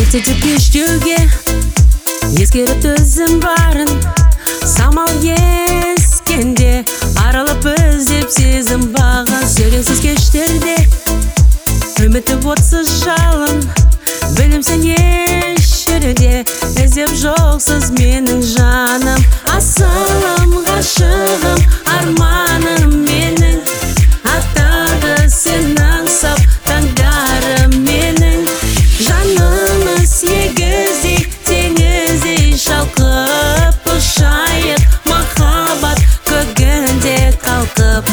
Жетеді кештеуге ескеріп өзім барын. Самал ескенде аралап іздеп сезім бағын. Сөйлемсіз кештерде үмітіп отсыз жалын. Білімсен еш жерде іздеп жоқсыз менің жаным. Асылым, ғашығым, арманым менің. Аттағы сенің сап таңдарым менің. Жанымыз егіздей, теңіздей шалқып ұшайық, махаббат көгінде қалқып.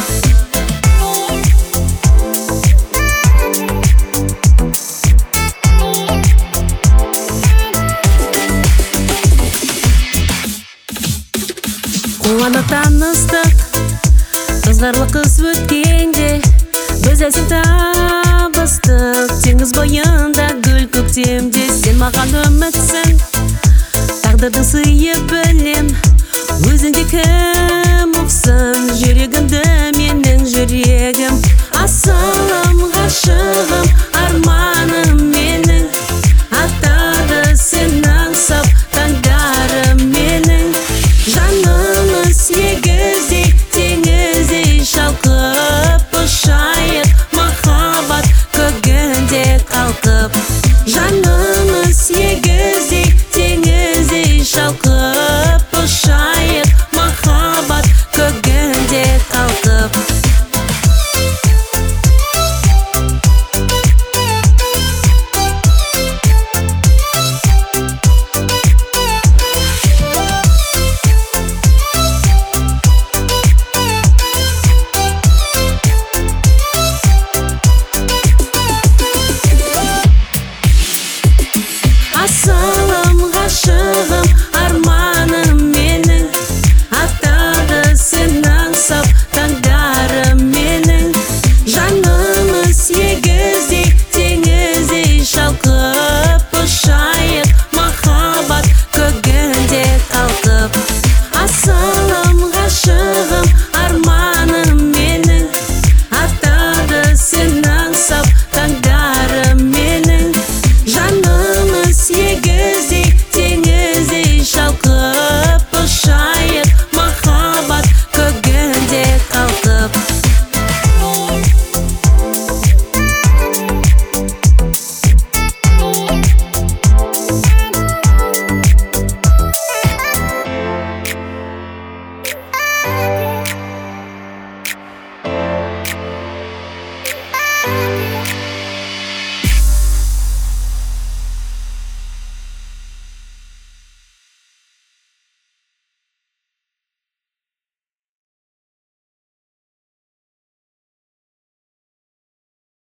Қуанып таныстық, ызғарлы қыз өткенде, біз әсем табыстық. Теңіз бойында гүл көктемде, сен маған үмітсің, тағдырдың сыйы білем. Өзіңде кім ұқсын, жүрегімді менің жүрегім. Асылым, ғашығым,